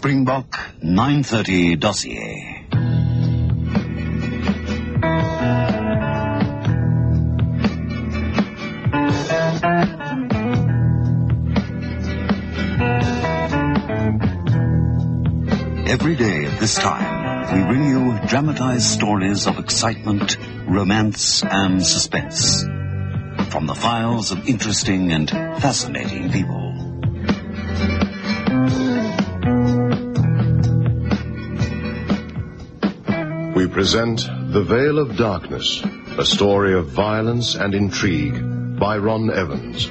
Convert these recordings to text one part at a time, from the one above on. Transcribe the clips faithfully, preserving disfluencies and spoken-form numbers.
Springbok nine thirty dossier. Every day at this time, we bring you dramatized stories of excitement, romance, and suspense from the files of interesting and fascinating people. We present The Veil of Darkness, a story of violence and intrigue by Ron Evans.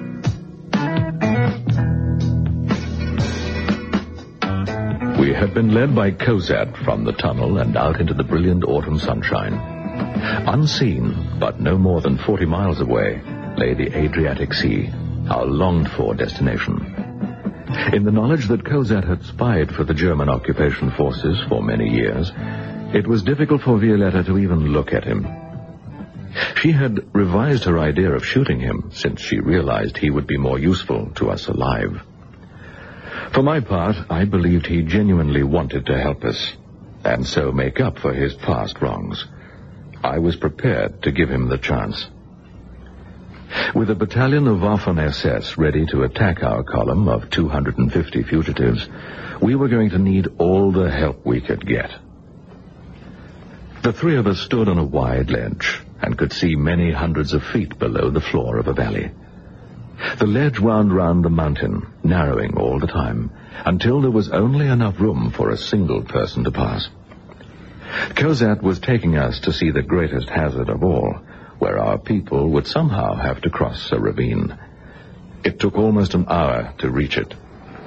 We had been led by Cosat from the tunnel and out into the brilliant autumn sunshine. Unseen, but no more than forty miles away, lay the Adriatic Sea, our longed-for destination. In the knowledge that Cosat had spied for the German occupation forces for many years, it was difficult for Violetta to even look at him. She had revised her idea of shooting him, since she realized he would be more useful to us alive. For my part, I believed he genuinely wanted to help us, and so make up for his past wrongs. I was prepared to give him the chance. With a battalion of Waffen S S ready to attack our column of two hundred fifty fugitives, we were going to need all the help we could get. The three of us stood on a wide ledge and could see many hundreds of feet below the floor of a valley. The ledge wound round the mountain, narrowing all the time, until there was only enough room for a single person to pass. Cosat was taking us to see the greatest hazard of all, where our people would somehow have to cross a ravine. It took almost an hour to reach it.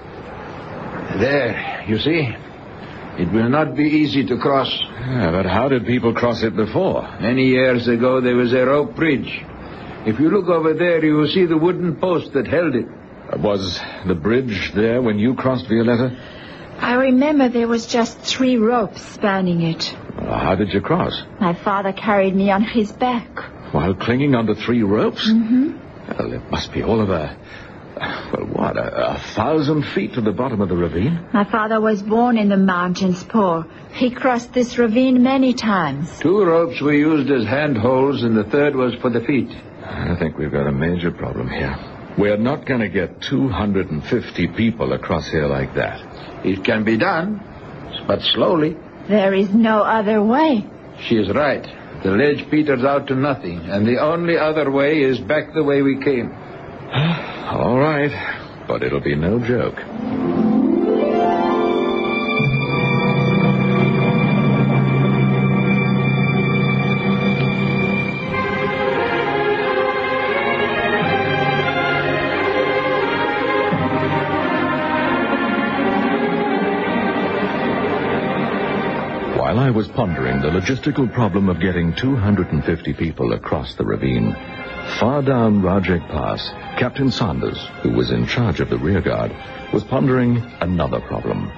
There, you see? It will not be easy to cross. Yeah, but how did people cross it before? Many years ago, there was a rope bridge. If you look over there, you will see the wooden post that held it. Was the bridge there when you crossed, Violetta? I remember there was just three ropes spanning it. Well, how did you cross? My father carried me on his back. While clinging onto three ropes? Mm-hmm. Well, it must be all of a... Well, what, a, a thousand feet to the bottom of the ravine? My father was born in the mountains poor. He crossed this ravine many times. Two ropes were used as handholds, and the third was for the feet. I think we've got a major problem here. We're not going to get two hundred fifty people across here like that. It can be done, but slowly. There is no other way. She is right. The ledge peters out to nothing, and the only other way is back the way we came. All right, but it'll be no joke. While I was pondering the logistical problem of getting two hundred fifty people across the ravine, far down Rajek Pass, Captain Sanders, who was in charge of the rearguard, was pondering another problem.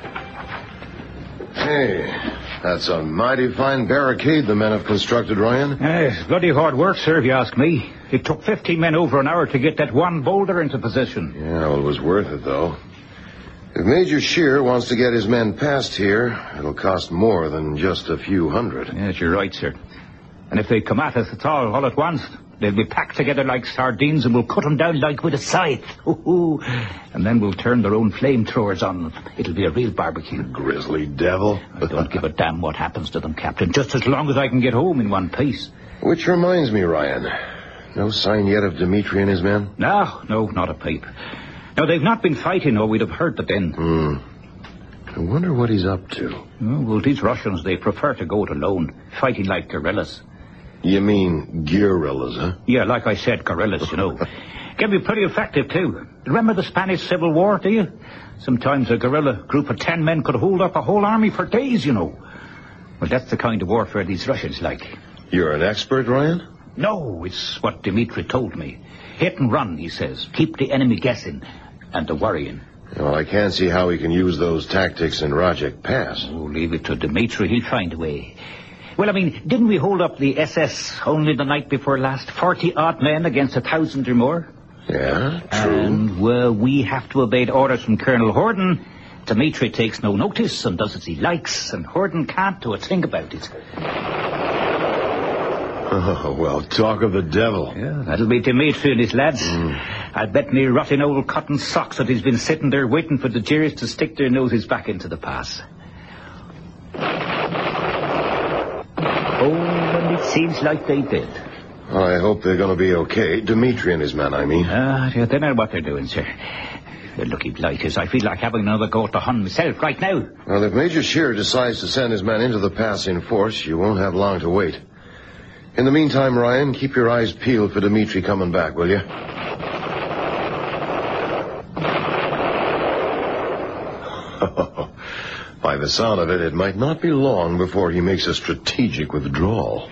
Hey, that's a mighty fine barricade the men have constructed, Ryan. Yes, bloody hard work, sir, if you ask me. It took fifteen men over an hour to get that one boulder into position. Yeah, well, it was worth it, though. If Major Shear wants to get his men past here, it'll cost more than just a few hundred. Yes, you're right, sir. And if they come at us at all, all at once, they'll be packed together like sardines, and we'll cut them down like with a scythe. Ooh, and then we'll turn their own flamethrowers on them. It'll be a real barbecue. Grisly devil. I don't give a damn what happens to them, Captain, just as long as I can get home in one piece. Which reminds me, Ryan, no sign yet of Dimitri and his men? No, no, not a peep. Now, they've not been fighting, or we'd have heard the din. Hmm. I wonder what he's up to. Oh, well, these Russians, they prefer to go it alone, fighting like guerrillas. You mean guerrillas, huh? Yeah, like I said, guerrillas, you know. Can be pretty effective, too. Remember the Spanish Civil War, do you? Sometimes a guerrilla group of ten men could hold up a whole army for days, you know. Well, that's the kind of warfare these Russians like. You're an expert, Ryan? No, it's what Dimitri told me. Hit and run, he says. Keep the enemy guessing and the worrying. Well, I can't see how he can use those tactics in Rajek Pass. Oh, leave it to Dimitri. He'll find a way. Well, I mean, didn't we hold up the S S only the night before last? Forty-odd men against a thousand or more? Yeah, true. And, well, we have to obey orders from Colonel Horden, Dmitri takes no notice and does as he likes, and Horden can't do a thing about it. Oh, well, talk of the devil. Yeah, that'll be Dmitri and his lads. Mm. I'll bet me rotting old cotton socks that he's been sitting there waiting for the Jeers to stick their noses back into the pass. Oh, and it seems like they did. I hope they're going to be okay. Dmitri and his men, I mean. Ah, uh, they know what they're doing, sir. The lucky blighters. I feel like having another go at the Hun myself right now. Well, if Major Scheer decides to send his men into the pass in force, you won't have long to wait. In the meantime, Ryan, keep your eyes peeled for Dmitri coming back, will you? By the sound of it, it might not be long before he makes a strategic withdrawal.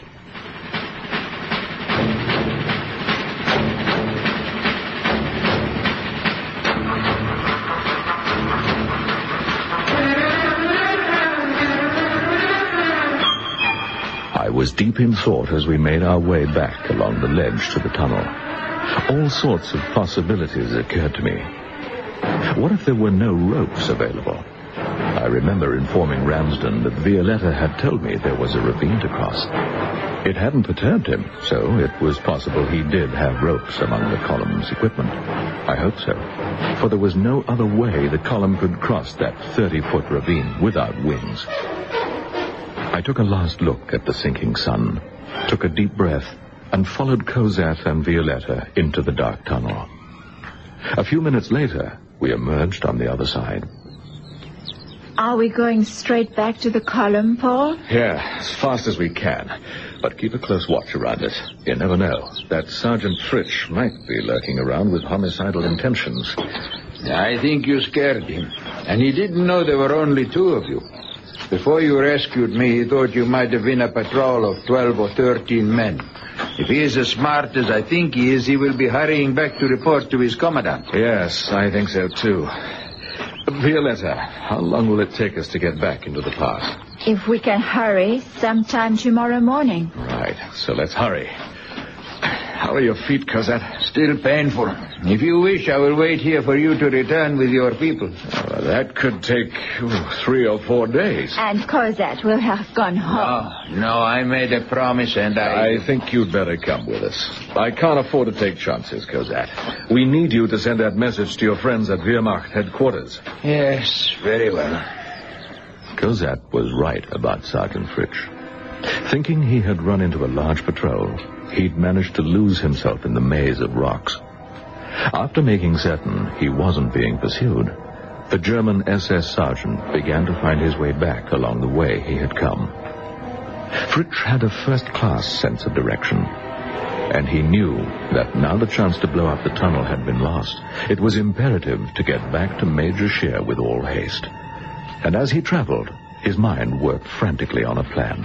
I was deep in thought as we made our way back along the ledge to the tunnel. All sorts of possibilities occurred to me. What if there were no ropes available? I remember informing Ramsden that Violetta had told me there was a ravine to cross. It hadn't perturbed him, so it was possible he did have ropes among the column's equipment. I hope so, for there was no other way the column could cross that thirty-foot ravine without wings. I took a last look at the sinking sun, took a deep breath, and followed Cosette and Violetta into the dark tunnel. A few minutes later, we emerged on the other side. Are we going straight back to the column, Paul? Yeah, as fast as we can. But keep a close watch around us. You never know. That Sergeant Fritsch might be lurking around with homicidal intentions. I think you scared him. And he didn't know there were only two of you. Before you rescued me, he thought you might have been a patrol of twelve or thirteen men. If he is as smart as I think he is, he will be hurrying back to report to his commandant. Yes, I think so, too. Violetta, how long will it take us to get back into the pass? If we can hurry, sometime tomorrow morning. Right, so let's hurry. How are your feet, Cosette? Still painful. If you wish, I will wait here for you to return with your people. Oh, that could take ooh, three or four days. And Cosette will have gone home. No, no, I made a promise and I... I think you'd better come with us. I can't afford to take chances, Cosette. We need you to send that message to your friends at Wehrmacht headquarters. Yes, very well. Cosette was right about Sergeant Fritsch. Thinking he had run into a large patrol, he'd managed to lose himself in the maze of rocks. After making certain he wasn't being pursued, the German S S sergeant began to find his way back along the way he had come. Fritsch had a first-class sense of direction, and he knew that now the chance to blow up the tunnel had been lost, it was imperative to get back to Major Scheer with all haste. And as he traveled, his mind worked frantically on a plan.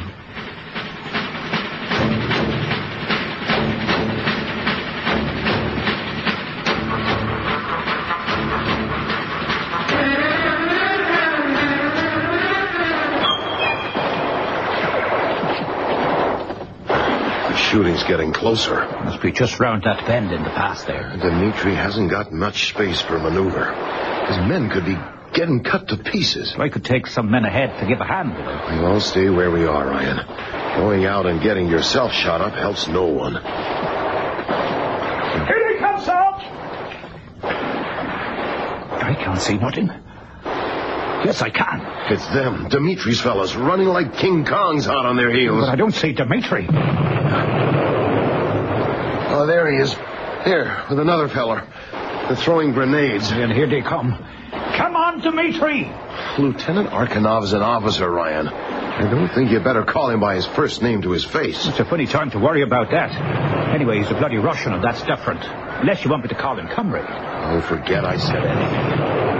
Shooting's getting closer. Must be just round that bend in the pass there. Dmitri hasn't got much space for maneuver. His men could be getting cut to pieces. I could take some men ahead to give a hand. We won't stay where we are, Ryan. Going out and getting yourself shot up helps no one. Here they come, Sarge! I can't see nothing. Yes, I can. It's them, Dimitri's fellas, running like King Kongs hot on their heels. But I don't see Dmitri. Oh, there he is. Here, with another feller. They're throwing grenades. And here they come. Come on, Dmitri! Lieutenant Arkanov's an officer, Ryan. I don't think you better call him by his first name to his face. It's a funny time to worry about that. Anyway, he's a bloody Russian, and that's different. Unless you want me to call him comrade. Oh, forget I said anything.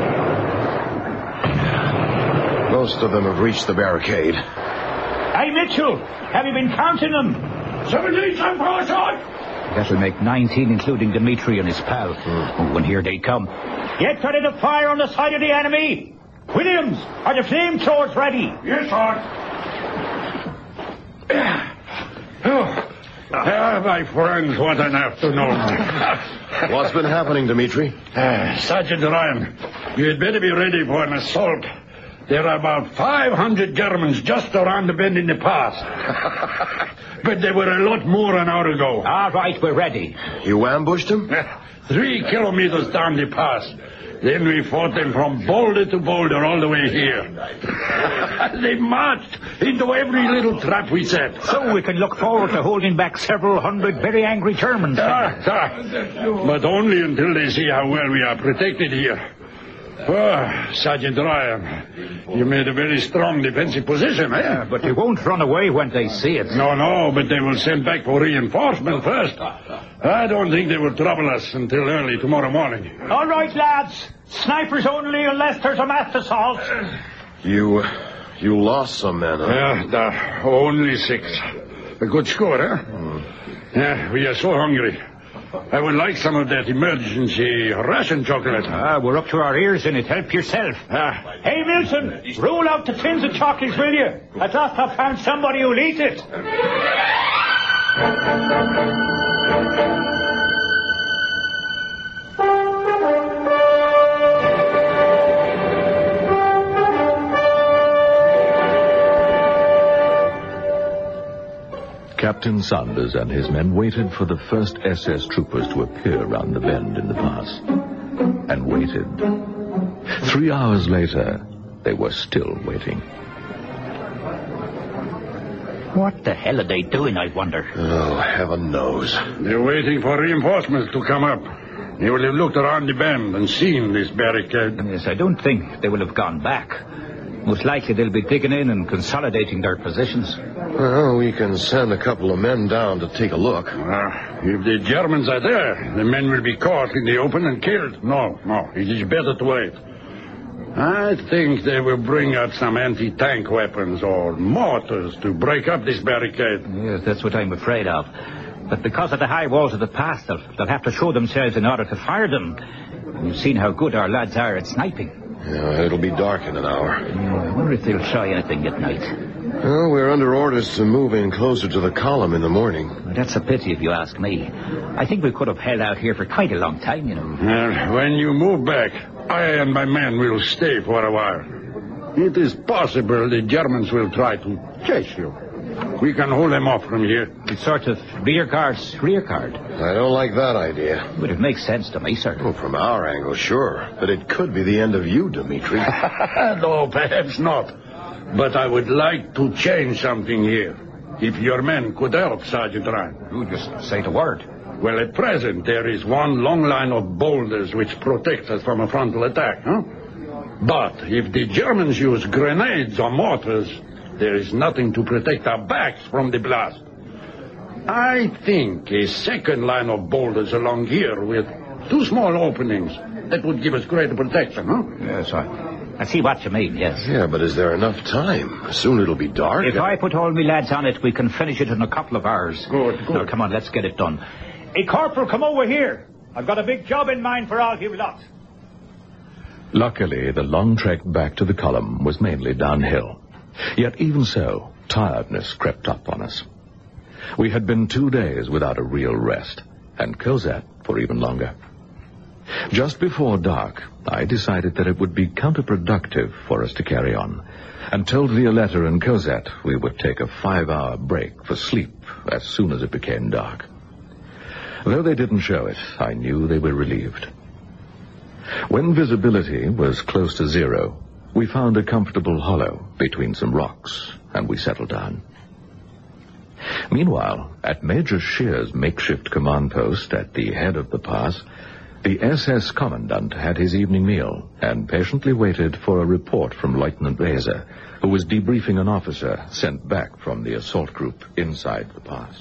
Most of them have reached the barricade. Hey, Mitchell! Have you been counting them? Seventeen, some shot. That'll make nineteen, including Dmitri and his pal. Mm. Oh, and here they come. Get ready to fire on the side of the enemy! Williams, are the flamethrowers ready? Yes, sir. Oh, Ah, my friends, what an afternoon. What's been happening, Dmitri? Uh, Sergeant Ryan, you had better be ready for an assault. There are about five hundred Germans just around the bend in the pass. But there were a lot more an hour ago. All right, we're ready. You ambushed them? Three kilometers down the pass. Then we fought them from boulder to boulder all the way here. They marched into every little trap we set. So we can look forward to holding back several hundred very angry Germans. Ah, ah. But only until they see how well we are protected here. Oh, Sergeant Ryan, you made a very strong defensive position, eh? Yeah, but they won't run away when they see it. No, no, but they will send back for reinforcement first. I don't think they will trouble us until early tomorrow morning. All right, lads. Snipers only unless there's a mass assault. You, you lost some men, huh? Yeah, the, only six. A good score, eh? Mm. Yeah, we are so hungry. I would like some of that emergency ration chocolate. Ah, we're up to our ears in it. Help yourself. Ah. Hey, Wilson, roll out the tins of chocolates, will you? At last I've found somebody who'll eat it. Captain Sanders and his men waited for the first S S troopers to appear round the bend in the pass. And waited. Three hours later, they were still waiting. What the hell are they doing, I wonder? Oh, heaven knows. They're waiting for reinforcements to come up. They will have looked around the bend and seen this barricade. Yes, I don't think they will have gone back. Most likely they'll be digging in and consolidating their positions. Well, we can send a couple of men down to take a look. Uh, if the Germans are there, the men will be caught in the open and killed. No, no, it is better to wait. I think they will bring out some anti-tank weapons or mortars to break up this barricade. Yes, that's what I'm afraid of. But because of the high walls of the pass, they'll, they'll have to show themselves in order to fire them. You've seen how good our lads are at sniping. Yeah, it'll be dark in an hour. Yeah, I wonder if they'll try anything at night. Well, we're under orders to move in closer to the column in the morning. Well, that's a pity if you ask me. I think we could have held out here for quite a long time, you know. Well, when you move back, I and my men will stay for a while. It is possible the Germans will try to chase you. We can hold them off from here. It's sort of rear guard's rear guard. I don't like that idea. But it makes sense to me, sir. Well, from our angle, sure. But it could be the end of you, Dmitri. No, perhaps not. But I would like to change something here. If your men could help, Sergeant Ryan. You just say the word. Well, at present, there is one long line of boulders which protects us from a frontal attack, huh? But if the Germans use grenades or mortars, there is nothing to protect our backs from the blast. I think a second line of boulders along here with two small openings, that would give us greater protection, huh? Yes, I, I see what you mean, yes. Yeah, but is there enough time? Soon it'll be dark. If I put all my lads on it, we can finish it in a couple of hours. Good, good. Now, come on, let's get it done. Hey, Corporal, come over here. I've got a big job in mind for all you lot. Luckily, the long trek back to the column was mainly downhill. Yet even so, tiredness crept up on us. We had been two days without a real rest, and Cosat for even longer. Just before dark, I decided that it would be counterproductive for us to carry on, and told Violetta and Cosat we would take a five-hour break for sleep as soon as it became dark. Though they didn't show it, I knew they were relieved. When visibility was close to zero, we found a comfortable hollow between some rocks, and we settled down. Meanwhile, at Major Shear's makeshift command post at the head of the pass, the S S Commandant had his evening meal and patiently waited for a report from Lieutenant Reza, who was debriefing an officer sent back from the assault group inside the pass.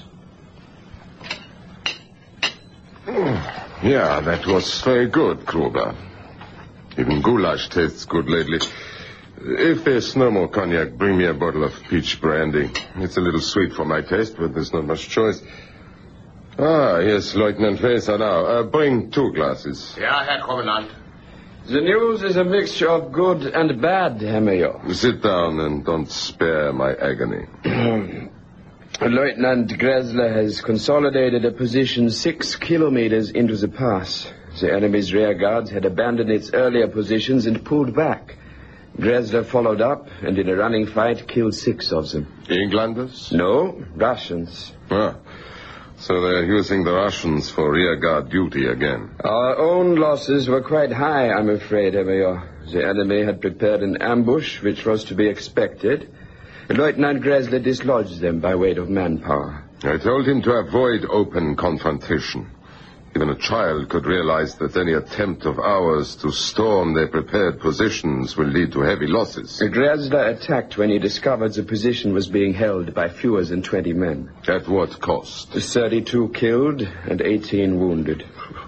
Yeah, that was very good, Kruger. Even goulash tastes good lately. If there's no more cognac, bring me a bottle of peach brandy. It's a little sweet for my taste, but there's not much choice. Ah, yes, Lieutenant Reza now. Uh, bring two glasses. Yeah, Herr Kommandant. The news is a mixture of good and bad, Herr Major. Sit down and don't spare my agony. Lieutenant Gressler has consolidated a position six kilometers into the pass. The enemy's rear guards had abandoned its earlier positions and pulled back. Gressler followed up and in a running fight killed six of them. Englanders? No, Russians. Ah, so they're using the Russians for rear guard duty again. Our own losses were quite high, I'm afraid, Herr Major. The enemy had prepared an ambush which was to be expected. Lieutenant Gressler dislodged them by weight of manpower. I told him to avoid open confrontation. Even a child could realize that any attempt of ours to storm their prepared positions will lead to heavy losses. Gressler attacked when he discovered the position was being held by fewer than twenty men. At what cost? thirty-two killed and eighteen wounded.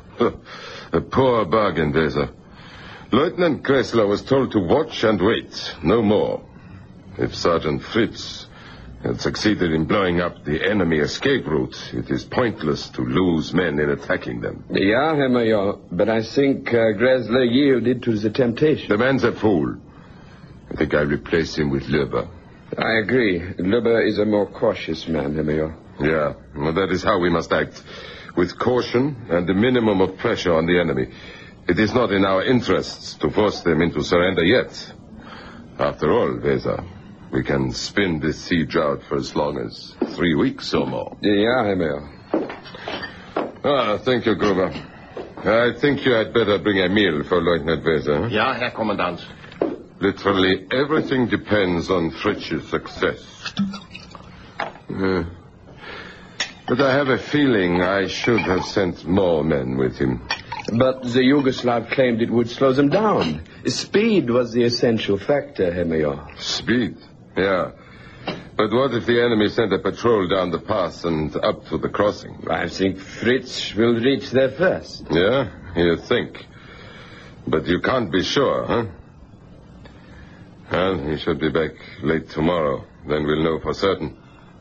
A poor bargain, Weser. Lieutenant Gressler was told to watch and wait, no more. If Sergeant Fritz had succeeded in blowing up the enemy escape route, it is pointless to lose men in attacking them. Yeah, Herr Major, but I think uh, Gressler yielded to the temptation. The man's a fool. I think I'll replace him with Löber. I agree. Löber is a more cautious man, Herr Major. Yeah, well, that is how we must act. With caution and a minimum of pressure on the enemy. It is not in our interests to force them into surrender yet. After all, Weser, we can spin this siege out for as long as three weeks or more. Yeah, Herr Major. Ah, thank you, Gruber. I think you had better bring a meal for Lieutenant Weser. Ja, Herr Kommandant. Literally everything depends on Fritz's success. Uh, but I have a feeling I should have sent more men with him. But the Yugoslav claimed it would slow them down. Speed was the essential factor, Herr Major. Speed? Yeah. But what if the enemy sent a patrol down the pass and up to the crossing? I think Fritz will reach there first. Yeah, you think. But you can't be sure, huh? Well, he should be back late tomorrow. Then we'll know for certain.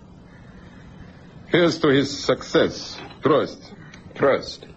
Here's to his success. Prost. Prost.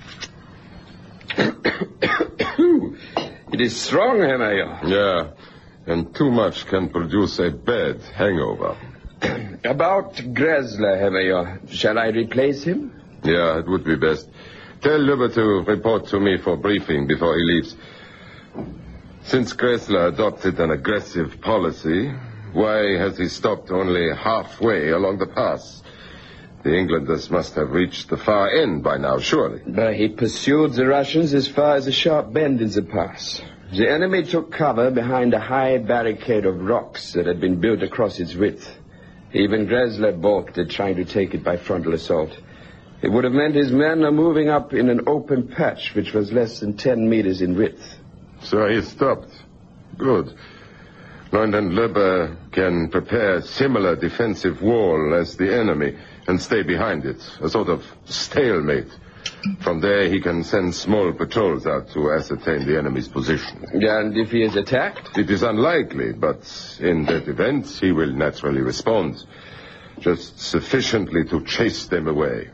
It is strong, Herr Major. Yeah, and too much can produce a bad hangover. About Gressler, Herr Major, shall I replace him? Yeah, it would be best. Tell Löber to report to me for briefing before he leaves. Since Gressler adopted an aggressive policy, why has he stopped only halfway along the pass? The Englanders must have reached the far end by now, surely. But he pursued the Russians as far as a sharp bend in the pass. The enemy took cover behind a high barricade of rocks that had been built across its width. Even Gressler balked at trying to take it by frontal assault. It would have meant his men are moving up in an open patch which was less than ten meters in width. So he stopped. Good. Lieutenant Löber can prepare a similar defensive wall as the enemy and stay behind it, a sort of stalemate. From there, he can send small patrols out to ascertain the enemy's position. And if he is attacked? It is unlikely, but in that event, he will naturally respond. Just sufficiently to chase them away.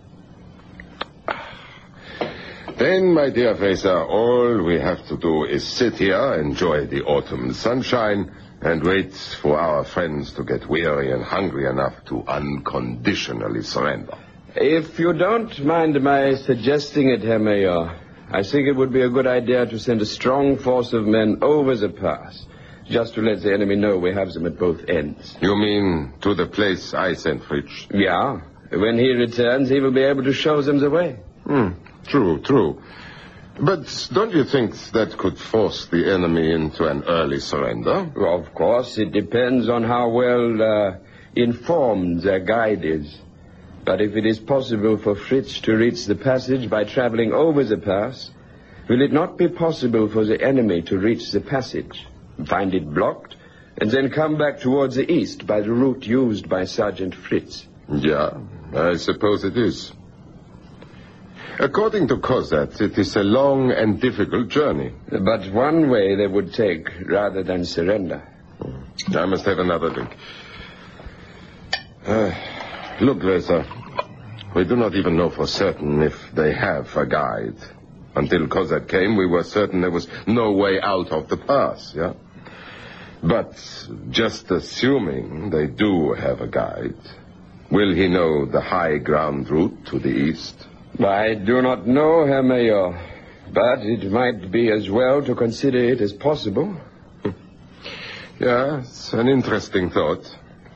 Then, my dear Weser, all we have to do is sit here, enjoy the autumn sunshine, and wait for our friends to get weary and hungry enough to unconditionally surrender. If you don't mind my suggesting it, Herr Major, I think it would be a good idea to send a strong force of men over the pass, just to let the enemy know we have them at both ends. You mean to the place I sent Fritz? Yeah. When he returns, he will be able to show them the way. Hmm. True, true. But don't you think that could force the enemy into an early surrender? Well, of course, it depends on how well uh, informed their guide is. But if it is possible for Fritz to reach the passage by traveling over the pass, will it not be possible for the enemy to reach the passage, find it blocked, and then come back towards the east by the route used by Sergeant Fritz? Yeah, I suppose it is. According to Kozat, it is a long and difficult journey. But one way they would take rather than surrender. I must have another drink. Uh, look, Weser, we do not even know for certain if they have a guide. Until Kozat came, we were certain there was no way out of the pass, yeah? But just assuming they do have a guide, Will he know the high ground route to the east? I do not know, Herr Mayor, but it might be as well to consider it as possible. Yeah, it's an interesting thought.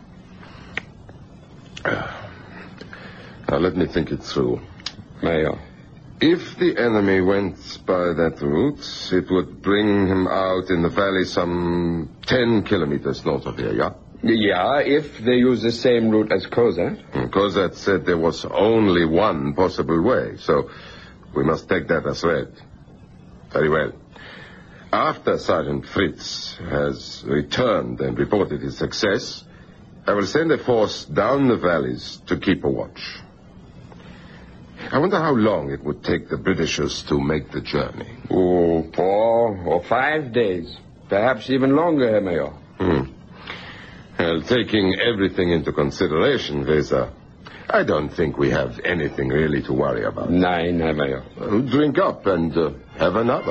Now, let me think it through. Mayor. If the enemy went by that route, it would bring him out in the valley some ten kilometers north of here, yeah? Yeah, if they use the same route as Kozat. Kozat said there was only one possible way, so we must take that as read. Very well. After Sergeant Fritz has returned and reported his success, I will send a force down the valleys to keep a watch. I wonder how long it would take the Britishers to make the journey. Oh, four or five days. Perhaps even longer, Herr Mayor. Hmm. Well, taking everything into consideration, Weser, I don't think we have anything really to worry about. Nine, Herr Mayor. Well, drink up and uh, have another.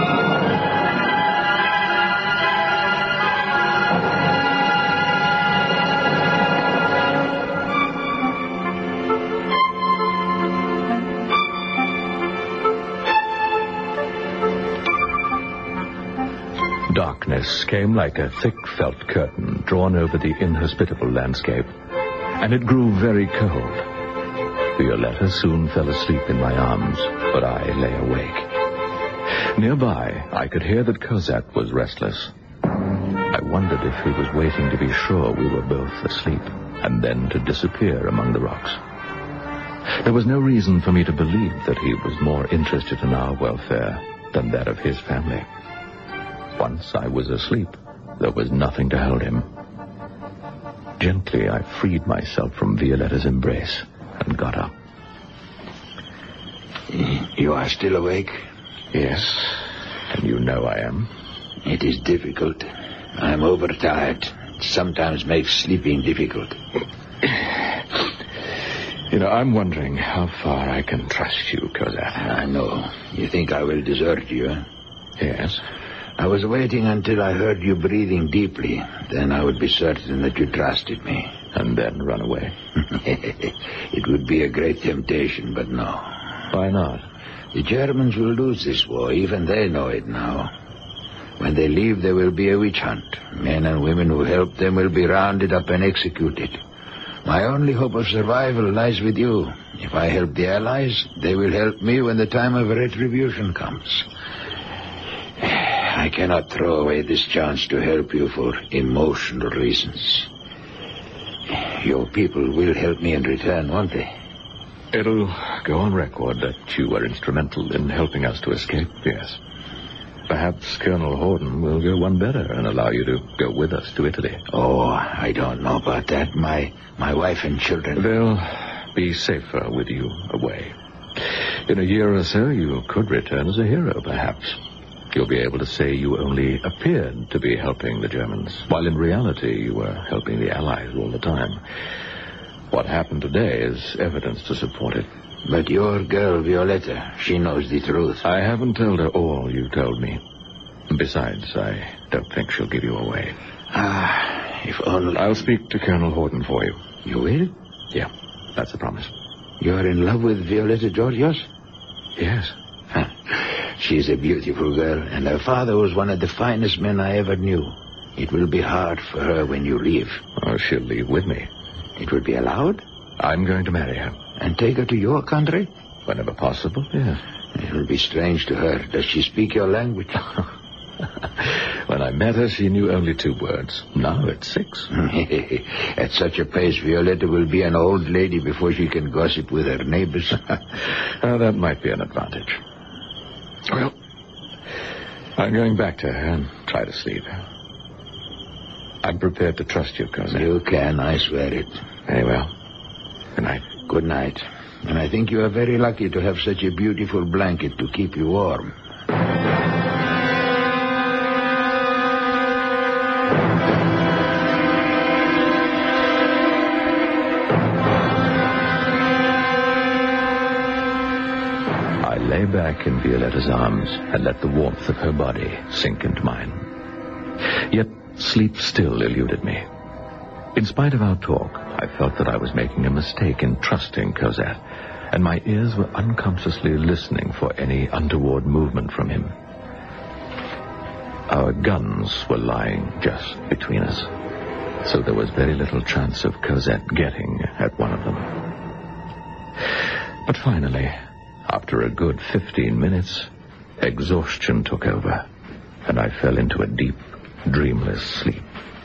Darkness came like a thick felt curtain drawn over the inhospitable landscape, and it grew very cold. Violetta soon fell asleep in my arms, but I lay awake. Nearby, I could hear that Kozat was restless. I wondered if he was waiting to be sure we were both asleep, and then to disappear among the rocks. There was no reason for me to believe that he was more interested in our welfare than that of his family. Once I was asleep, there was nothing to hold him. Gently, I freed myself from Violetta's embrace and got up. You are still awake? Yes, and you know I am. It is difficult. I am overtired. It sometimes makes sleeping difficult. You know, I'm wondering how far I can trust you, Kozat. I know. You think I will desert you, eh? Yes. I was waiting until I heard you breathing deeply. Then I would be certain that you trusted me. And then run away? It would be a great temptation, but no. Why not? The Germans will lose this war. Even they know it now. When they leave, there will be a witch hunt. Men and women who helped them will be rounded up and executed. My only hope of survival lies with you. If I help the Allies, they will help me when the time of retribution comes. I cannot throw away this chance to help you for emotional reasons. Your people will help me in return, won't they? It'll go on record that you were instrumental in helping us to escape, yes. Perhaps Colonel Horden will go one better and allow you to go with us to Italy. Oh, I don't know about that. My, my wife and children... They'll be safer with you away. In a year or so, you could return as a hero, perhaps. You'll be able to say you only appeared to be helping the Germans, while in reality you were helping the Allies all the time. What happened today is evidence to support it. But your girl, Violetta, she knows the truth. I haven't told her all you told me. Besides, I don't think she'll give you away. Ah, if only... I'll speak to Colonel Horden for you. You will? Yeah, that's a promise. You're in love with Violetta Georgios? Yes. She's a beautiful girl, and her father was one of the finest men I ever knew. It will be hard for her when you leave. Oh, she'll leave with me. It will be allowed? I'm going to marry her. And take her to your country? Whenever possible, yes. It will be strange to her. Does she speak your language? When I met her, she knew only two words. Now it's six. At such a pace, Violetta will be an old lady before she can gossip with her neighbors. Oh, that might be an advantage. Well, I'm going back to her and try to sleep. I'm prepared to trust you, cousin. You can, I swear it. Very well. Good night. Good night. And I think you are very lucky to have such a beautiful blanket to keep you warm. Lay back in Violetta's arms and let the warmth of her body sink into mine. Yet sleep still eluded me. In spite of our talk, I felt that I was making a mistake in trusting Cosette, and my ears were unconsciously listening for any untoward movement from him. Our guns were lying just between us, so there was very little chance of Cosette getting at one of them. But finally, after a good fifteen minutes, exhaustion took over, and I fell into a deep, dreamless sleep.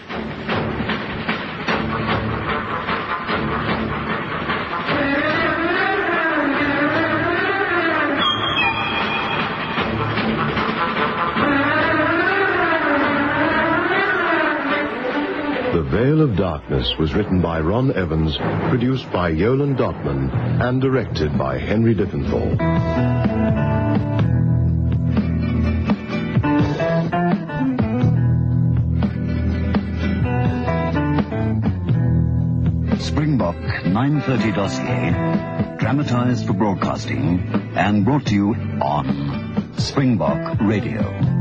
The Veil of Darkness was written by Ron Evans, produced by Yolan Dotman, and directed by Henry Diffenthal. Springbok nine thirty dossier, dramatized for broadcasting and brought to you on Springbok Radio.